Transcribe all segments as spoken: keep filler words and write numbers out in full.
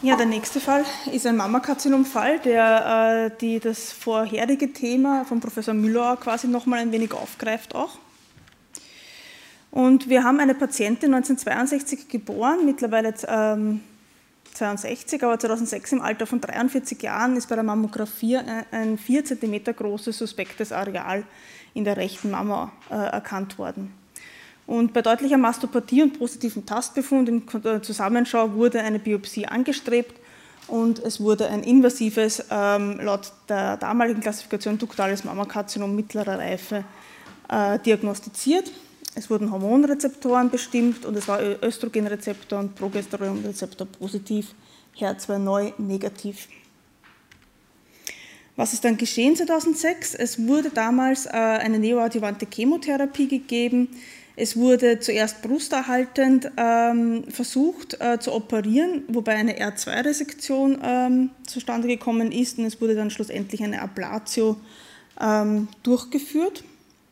Ja, der nächste Fall ist ein Mammakarzinom-Fall, der äh, die das vorherige Thema von Professor Müller quasi nochmal ein wenig aufgreift auch. Und wir haben eine Patientin neunzehnhundertzweiundsechzig geboren, mittlerweile ähm, zweiundsechzig, aber zweitausendsechs im Alter von dreiundvierzig Jahren ist bei der Mammographie ein vier Zentimeter großes suspektes Areal in der rechten Mamma äh, erkannt worden. Und bei deutlicher Mastopathie und positivem Tastbefund in Zusammenschau wurde eine Biopsie angestrebt und es wurde ein invasives, ähm, laut der damaligen Klassifikation duktales Mammakarzinom mittlerer Reife äh, diagnostiziert. Es wurden Hormonrezeptoren bestimmt und es war Östrogenrezeptor und Progesteronrezeptor positiv, H E R zwei neu negativ. Was ist dann geschehen zweitausendsechs? Es wurde damals äh, eine neoadjuvante Chemotherapie gegeben. Es wurde zuerst brusterhaltend ähm, versucht äh, zu operieren, wobei eine R zwei Resektion ähm, zustande gekommen ist und es wurde dann schlussendlich eine Ablatio ähm, durchgeführt.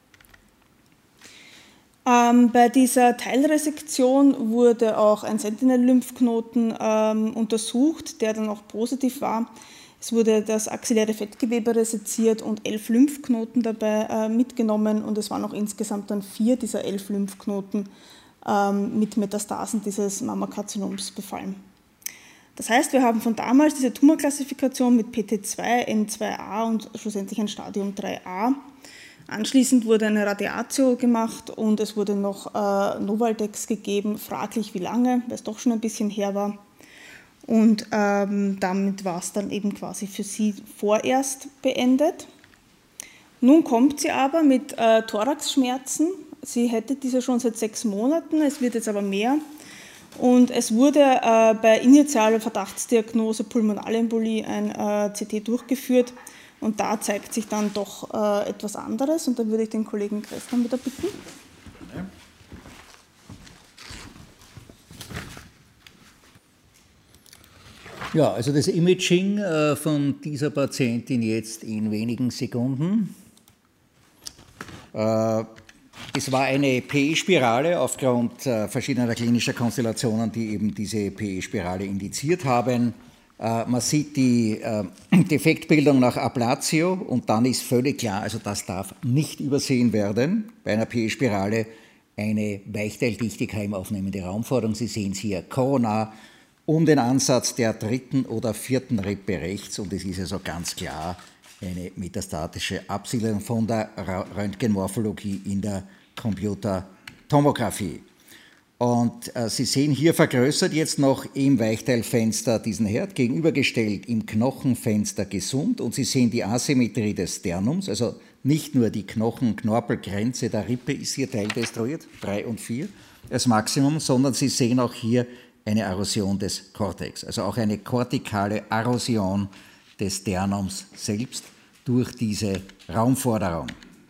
Ähm, bei dieser Teilresektion wurde auch ein Sentinel-Lymphknoten ähm, untersucht, der dann auch positiv war. Es wurde das axilläre Fettgewebe reseziert und elf Lymphknoten dabei äh, mitgenommen und es waren auch insgesamt dann vier dieser elf Lymphknoten ähm, mit Metastasen dieses Mammakarzinoms befallen. Das heißt, wir haben von damals diese Tumorklassifikation mit P T zwei, N zwei A und schlussendlich ein Stadium drei A. Anschließend wurde eine Radiatio gemacht und es wurde noch äh, Novaldex gegeben, fraglich wie lange, weil es doch schon ein bisschen her war. Und ähm, damit war es dann eben quasi für sie vorerst beendet. Nun kommt sie aber mit äh, Thoraxschmerzen. Sie hätte diese schon seit sechs Monaten, es wird jetzt aber mehr. Und es wurde äh, bei initialer Verdachtsdiagnose Pulmonalembolie ein äh, C T durchgeführt. Und da zeigt sich dann doch äh, etwas anderes. Und da würde ich den Kollegen Kressmann wieder bitten. Ja. Ja, also das Imaging äh, von dieser Patientin jetzt in wenigen Sekunden. Äh, es war eine P E-Spirale aufgrund äh, verschiedener klinischer Konstellationen, die eben diese P E-Spirale indiziert haben. Äh, man sieht die äh, Defektbildung nach Ablatio und dann ist völlig klar, also das darf nicht übersehen werden bei einer P E-Spirale, eine weichteildichte keimaufnehmende Raumforderung. Sie sehen es hier koronar um den Ansatz der dritten oder vierten Rippe rechts und es ist also ganz klar eine metastatische Absiedlung von der Röntgenmorphologie in der Computertomographie. Und äh, Sie sehen hier vergrößert jetzt noch im Weichteilfenster diesen Herd, gegenübergestellt im Knochenfenster gesund und Sie sehen die Asymmetrie des Sternums, also nicht nur die Knochen-Knorpelgrenze der Rippe ist hier teildestruiert, drei und vier als Maximum, sondern Sie sehen auch hier eine Erosion des Cortex, also auch eine kortikale Erosion des Sternums selbst durch diese Raumforderung.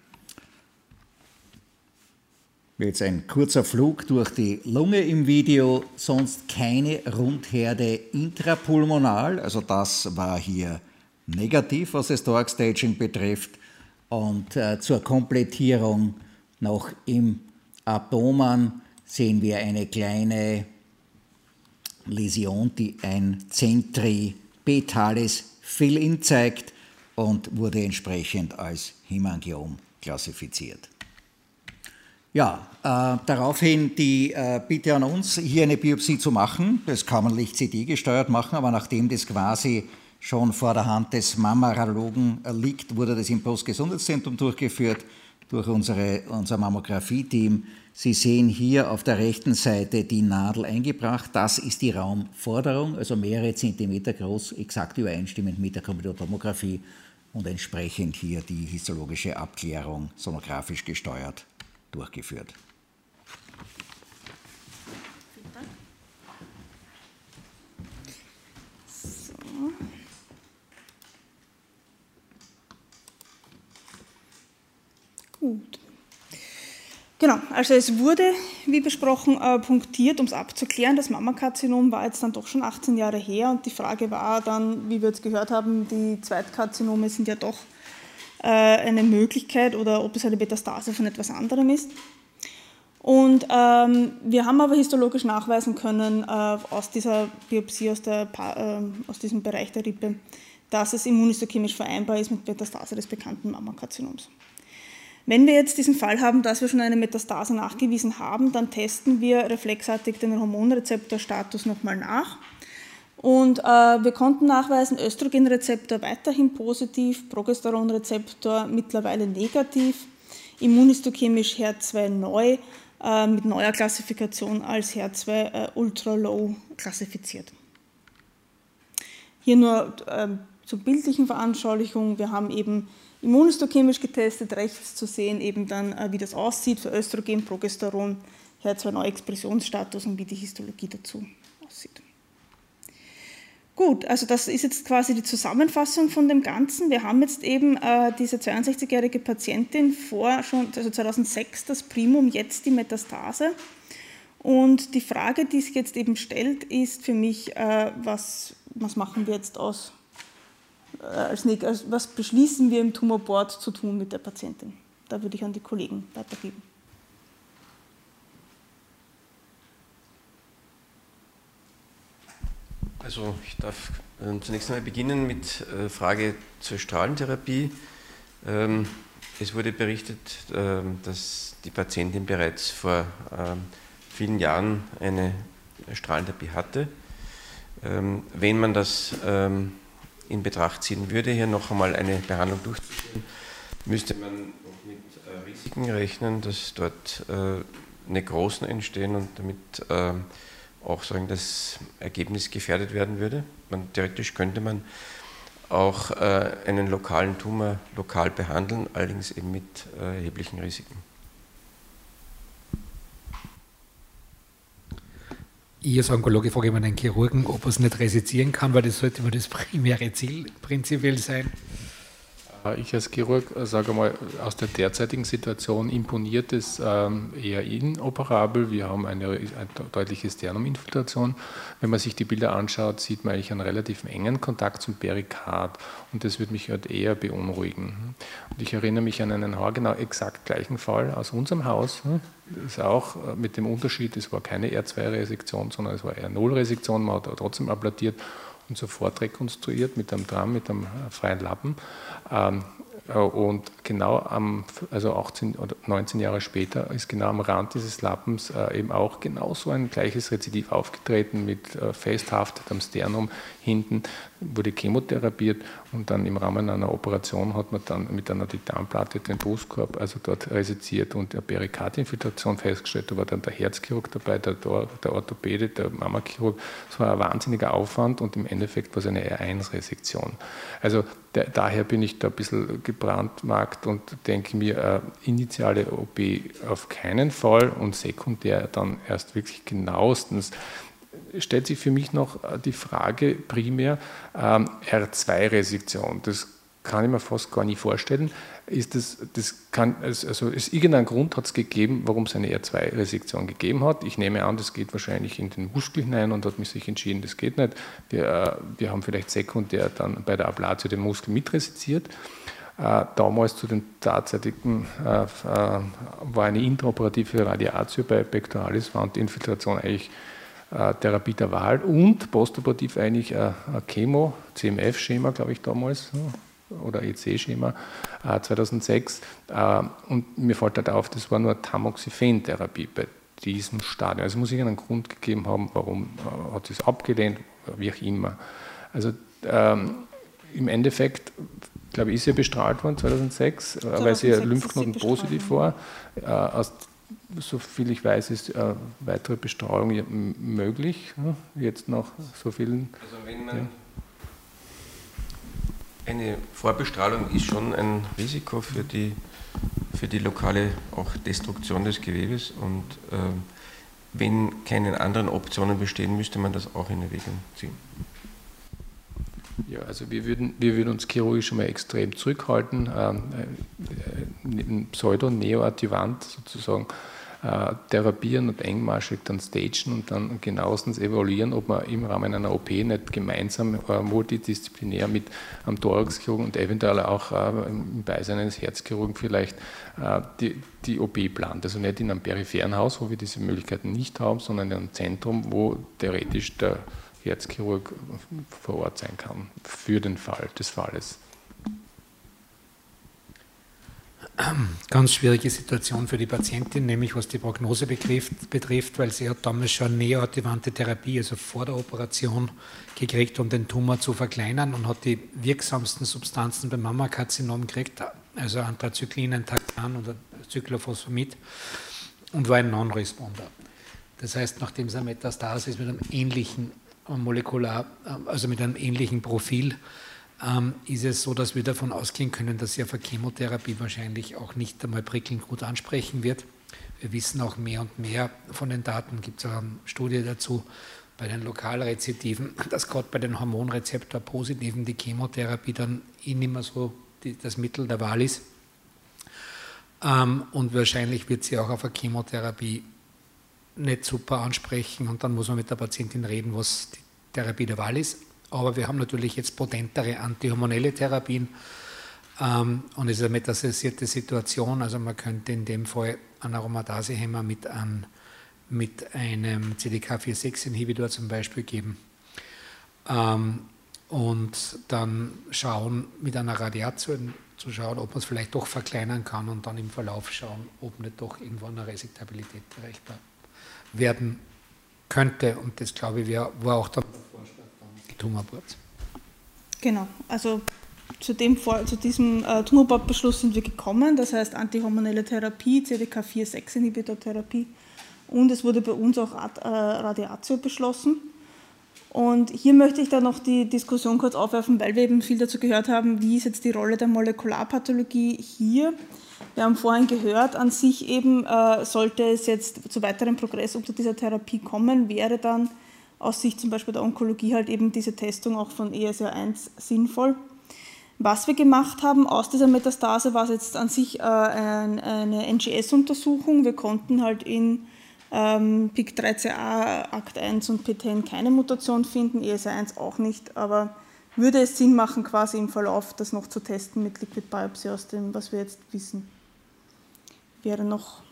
Jetzt ein kurzer Flug durch die Lunge im Video, sonst keine Rundherde intrapulmonal, also das war hier negativ, was das Thorax-Staging betrifft. Und äh, zur Komplettierung noch im Abdomen sehen wir eine kleine Läsion, die ein zentripetales Fill-in zeigt und wurde entsprechend als Hemangiom klassifiziert. Ja, äh, daraufhin die äh, Bitte an uns, hier eine Biopsie zu machen. Das kann man Licht-C T gesteuert machen, aber nachdem das quasi schon vor der Hand des Mammarologen liegt, wurde das im Postgesundheitszentrum durchgeführt durch unsere, unser Mammographie-Team. Sie sehen hier auf der rechten Seite die Nadel eingebracht. Das ist die Raumforderung, also mehrere Zentimeter groß, exakt übereinstimmend mit der Computertomographie und entsprechend hier die histologische Abklärung sonografisch gesteuert durchgeführt. Vielen Dank. So. Gut. Genau, also es wurde, wie besprochen, äh, punktiert, um es abzuklären. Das Mammakarzinom war jetzt dann doch schon achtzehn Jahre her und die Frage war dann, wie wir jetzt gehört haben, die Zweitkarzinome sind ja doch äh, eine Möglichkeit oder ob es eine Metastase von etwas anderem ist. Und ähm, wir haben aber histologisch nachweisen können, äh, aus dieser Biopsie, aus, der, äh, aus diesem Bereich der Rippe, dass es immunistochemisch vereinbar ist mit Metastase des bekannten Mammakarzinoms. Wenn wir jetzt diesen Fall haben, dass wir schon eine Metastase nachgewiesen haben, dann testen wir reflexartig den Hormonrezeptorstatus nochmal nach. Und äh, wir konnten nachweisen, Östrogenrezeptor weiterhin positiv, Progesteronrezeptor mittlerweile negativ, immunistochemisch H E R zwei neu, äh, mit neuer Klassifikation als H E R zwei äh, ultra low klassifiziert. Hier nur äh, zur bildlichen Veranschaulichung, wir haben eben immunistochemisch getestet, rechts zu sehen eben dann, äh, wie das aussieht für Östrogen, Progesteron, H E R zwei neu Expressionsstatus und wie die Histologie dazu aussieht. Gut, also das ist jetzt quasi die Zusammenfassung von dem Ganzen. Wir haben jetzt eben äh, diese zweiundsechzigjährige Patientin vor, schon, also zweitausendsechs das Primum, jetzt die Metastase. Und die Frage, die sich jetzt eben stellt, ist für mich, äh, was, was machen wir jetzt aus, äh, als, als, was beschließen wir im Tumorboard zu tun mit der Patientin? Da würde ich an die Kollegen weitergeben. Also ich darf äh, zunächst einmal beginnen mit äh, Frage zur Strahlentherapie. Ähm, es wurde berichtet, äh, dass die Patientin bereits vor äh, vielen Jahren eine Strahlentherapie hatte. Ähm, wenn man das ähm, in Betracht ziehen würde, hier noch einmal eine Behandlung durchzuführen, müsste man mit äh, Risiken rechnen, dass dort äh, Nekrosen entstehen und damit äh, auch sagen, das Ergebnis gefährdet werden würde. Man, theoretisch könnte man auch äh, einen lokalen Tumor lokal behandeln, allerdings eben mit äh, erheblichen Risiken. Ich als Onkologe frage immer den Chirurgen, ob er es nicht resizieren kann, weil das sollte immer das primäre Ziel prinzipiell sein. Ich als Chirurg sage mal, aus der derzeitigen Situation imponiert es ähm, eher inoperabel. Wir haben eine, eine deutliche Sternuminfiltration. Wenn man sich die Bilder anschaut, sieht man eigentlich einen relativ engen Kontakt zum Perikard und das würde mich halt eher beunruhigen. Und ich erinnere mich an einen haargenau exakt gleichen Fall aus unserem Haus. Das ist auch mit dem Unterschied, es war keine R zwei Resektion, sondern es war R null Resektion, man hat aber trotzdem abladiert und sofort rekonstruiert mit einem Tram, mit einem freien Lappen. Und genau am, also achtzehn oder neunzehn Jahre später ist genau am Rand dieses Lappens eben auch genau so ein gleiches Rezidiv aufgetreten mit festhaftetem Sternum hinten, wurde chemotherapiert und dann im Rahmen einer Operation hat man dann mit einer Titanplatte den Brustkorb also dort resiziert und eine Perikardinfiltration festgestellt. Da war dann der Herzchirurg dabei, der, der Orthopäde, der Mammachirurg. Es war ein wahnsinniger Aufwand und im Endeffekt war es eine R eins Resektion. Also der, daher bin ich da ein bisschen gebrandmarkt und denke mir, äh, initiale O P auf keinen Fall und sekundär dann erst wirklich genauestens. Stellt sich für mich noch die Frage primär ähm, R zwei Resektion. Das kann ich mir fast gar nicht vorstellen. Ist das, das kann, also ist irgendein Grund hat es gegeben, warum es eine R zwei Resektion gegeben hat. Ich nehme an, das geht wahrscheinlich in den Muskel hinein und hat mich sich entschieden, das geht nicht. Wir, äh, wir haben vielleicht sekundär dann bei der Ablatio den Muskel mitresiziert. Äh, damals zu den tatsächlichen äh, äh, war eine intraoperative Radiatio bei Pectoralis Wandinfiltration eigentlich äh, Therapie der Wahl und postoperativ eigentlich äh, Chemo, C M F-Schema, glaube ich damals, oder E C-Schema, äh, zweitausendsechs. Äh, und mir fällt halt auf, das war nur Tamoxifen-Therapie bei diesem Stadium. Also muss ich einen Grund gegeben haben, warum äh, hat es abgelehnt, wie auch immer. Also ähm, im Endeffekt, glaube ich, ist sie bestrahlt worden zweitausendsechs, zweitausendsechs weil sie Lymphknoten positiv war. Äh, aus, so viel ich weiß, ist äh, weitere Bestrahlung möglich, ne? Jetzt nach so vielen. Also wenn man ja. Eine Vorbestrahlung ist schon ein Risiko für die, für die lokale auch Destruktion des Gewebes und äh, wenn keine anderen Optionen bestehen, müsste man das auch in Erwägung ziehen. Ja, also wir würden, wir würden uns chirurgisch mal extrem zurückhalten, ähm, äh, Pseudo-Neoadjuvant sozusagen äh, therapieren und engmaschig dann stagen und dann genauestens evaluieren, ob man im Rahmen einer O P nicht gemeinsam äh, multidisziplinär mit einem Thoraxchirurgen und eventuell auch äh, im Beisein eines Herzchirurgen vielleicht äh, die, die O P plant. Also nicht in einem peripheren Haus, wo wir diese Möglichkeiten nicht haben, sondern in einem Zentrum, wo theoretisch der Herzchirurg vor Ort sein kann, für den Fall des Falles. Ganz schwierige Situation für die Patientin, nämlich was die Prognose betrifft, betrifft weil sie hat damals schon neoadjuvante Therapie, also vor der Operation, gekriegt, um den Tumor zu verkleinern und hat die wirksamsten Substanzen beim Mammakarzinom gekriegt, also Anthracyclin, Taxan oder Cyclophosphamid, und war ein Non-Responder. Das heißt, nachdem es eine Metastase ist mit einem ähnlichen Molekular, also mit einem ähnlichen Profil, ähm, ist es so, dass wir davon ausgehen können, dass sie auf eine Chemotherapie wahrscheinlich auch nicht einmal prickelnd gut ansprechen wird. Wir wissen auch mehr und mehr von den Daten, gibt es auch eine Studie dazu, bei den Lokalrezidiven, dass gerade bei den Hormonrezeptor-Positiven die Chemotherapie dann eh nicht mehr so die, das Mittel der Wahl ist. Ähm, und wahrscheinlich wird sie auch auf eine Chemotherapie nicht super ansprechen und dann muss man mit der Patientin reden, was die Therapie der Wahl ist. Aber wir haben natürlich jetzt potentere antihormonelle Therapien ähm, und es ist eine metastasierte Situation, also man könnte in dem Fall einen Aromatasehemmer mit, ein, mit einem C D K vier sechs Inhibitor zum Beispiel geben ähm, und dann schauen, mit einer Radiation zu schauen, ob man es vielleicht doch verkleinern kann und dann im Verlauf schauen, ob nicht doch irgendwann eine Resektabilität erreichbar werden könnte. Und das, glaube ich, war auch der Vorschlag von Tumorboards. Genau, also zu, dem, zu diesem äh, Tumorboard-Beschluss sind wir gekommen, das heißt antihormonelle Therapie, C D K vier sechs Inhibitor-Therapie, und es wurde bei uns auch Rad, äh, Radiatio beschlossen. Und hier möchte ich dann noch die Diskussion kurz aufwerfen, weil wir eben viel dazu gehört haben, wie ist jetzt die Rolle der Molekularpathologie hier. Wir haben vorhin gehört, an sich eben äh, sollte es jetzt zu weiterem Progress unter dieser Therapie kommen, wäre dann aus Sicht zum Beispiel der Onkologie halt eben diese Testung auch von E S R eins sinnvoll. Was wir gemacht haben aus dieser Metastase war es jetzt an sich äh, ein, eine N G S-Untersuchung. Wir konnten halt in ähm, P I K drei C A, A C T eins und P T N keine Mutation finden, E S R eins auch nicht, aber würde es Sinn machen, quasi im Verlauf das noch zu testen mit Liquid Biopsy aus dem, was wir jetzt wissen. Wäre noch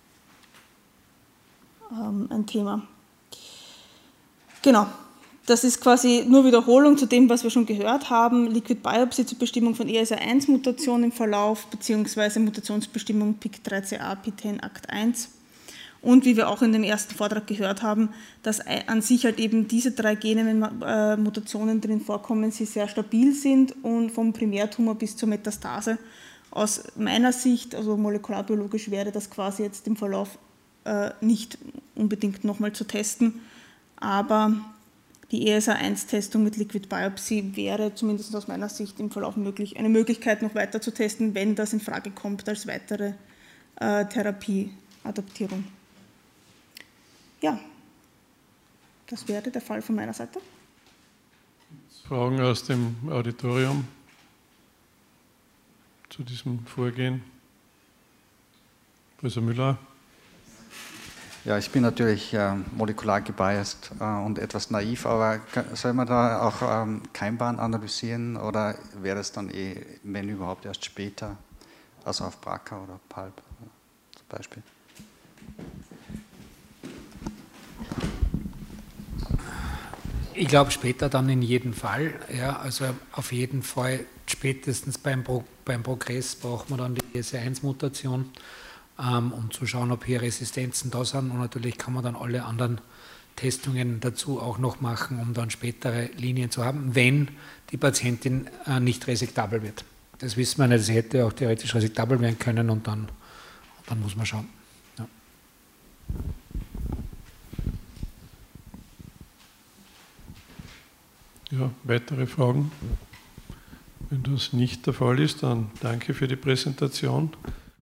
ähm, ein Thema. Genau, das ist quasi nur Wiederholung zu dem, was wir schon gehört haben. Liquid Biopsy zur Bestimmung von E S R eins Mutation im Verlauf, beziehungsweise Mutationsbestimmung P I K drei C A, P T N, A C T eins. Und wie wir auch in dem ersten Vortrag gehört haben, dass an sich halt eben diese drei Gene, wenn äh, Mutationen drin vorkommen, sie sehr stabil sind und vom Primärtumor bis zur Metastase. Aus meiner Sicht, also molekularbiologisch, wäre das quasi jetzt im Verlauf äh, nicht unbedingt nochmal zu testen, aber die E S R eins Testung mit Liquid Biopsy wäre zumindest aus meiner Sicht im Verlauf möglich, eine Möglichkeit noch weiter zu testen, wenn das in Frage kommt als weitere äh, Therapieadaptierung. Ja, das wäre der Fall von meiner Seite. Fragen aus dem Auditorium zu diesem Vorgehen? Professor Müller? Ja, ich bin natürlich äh, molekular gebiased äh, und etwas naiv, aber soll man da auch ähm, Keimbahn analysieren oder wäre es dann eh, wenn überhaupt, erst später, also auf BRCA oder PALB zum Beispiel? Ich glaube später dann in jedem Fall, ja, also auf jeden Fall spätestens beim, Pro, beim Progress braucht man dann die E S R eins Mutation, ähm, um zu schauen, ob hier Resistenzen da sind, und natürlich kann man dann alle anderen Testungen dazu auch noch machen, um dann spätere Linien zu haben, wenn die Patientin äh, nicht resektabel wird. Das wissen wir nicht, sie hätte auch theoretisch resektabel werden können und dann, dann muss man schauen. Ja. Ja, weitere Fragen? Wenn das nicht der Fall ist, dann danke für die Präsentation.